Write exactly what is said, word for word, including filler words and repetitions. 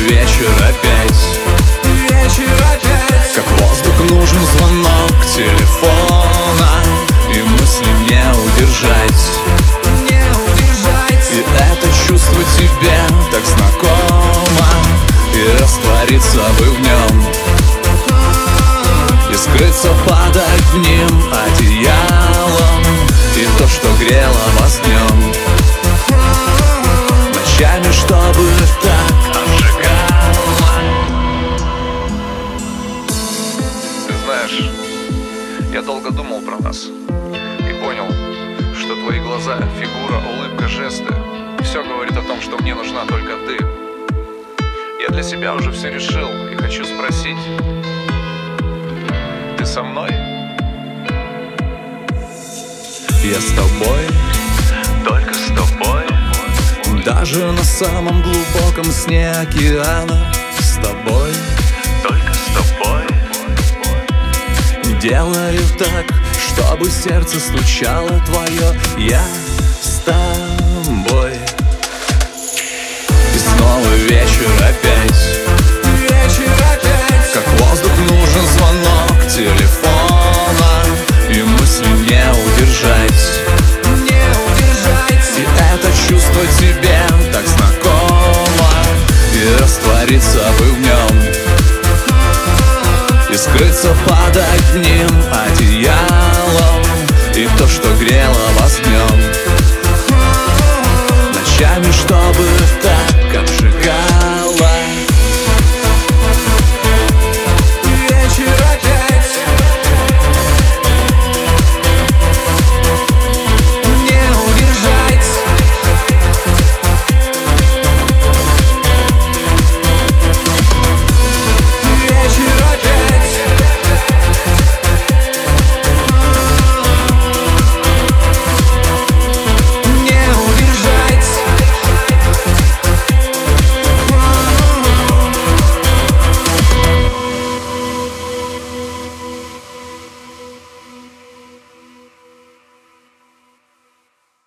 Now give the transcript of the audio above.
вечер опять, вечер опять. Как воздух нужен звонок телефона, и мысли не удержать, не удержать. И это чувство тебе так знакомо, и раствориться бы в нем, и скрыться под одним одеялом, и то, что грело вас днем, ночами, чтобы так обжигало. Ты знаешь, я долго думал про нас и понял, что твои глаза, фигура, улыбка, жесты — все говорит о том, что мне нужна только ты. Я для себя уже все решил и хочу спросить: ты со мной? Я с тобой, Только с тобой. даже на самом глубоком сне океана. С тобой Только с тобой. делаю так, чтобы сердце стучало твое. Я с тобой. И снова вечер опять, вечер опять. Как воздух нужен звонок телефона, и мысли не удержать, не удержать. И это чувство тебе так знакомо, и раствориться бы в нем, и скрыться под одним одеялом, и то, что грело вас днем, ночами, чтобы так обжигать.